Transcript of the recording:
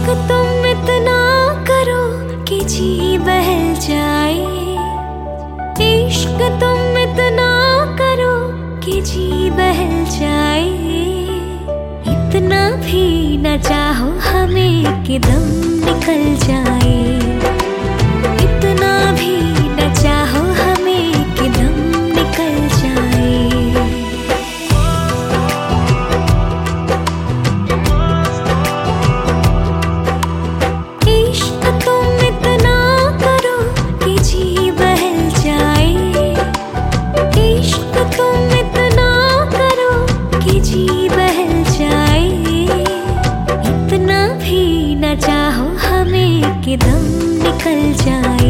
इश्क तुम इतना करो कि जी बहल जाए, इश्क तुम इतना करो कि जी बहल जाए। इतना भी न चाहो हमें कि दम निकल जाए, इतना भी न चाहो हमें कि दम निकल जाए। इश्क तुम इतना करो कि जी बहल जाए, इश्क तुम इतना करो कि जी बहल जाए। इतना भी न चाहो हमें कि दम निकल जाए।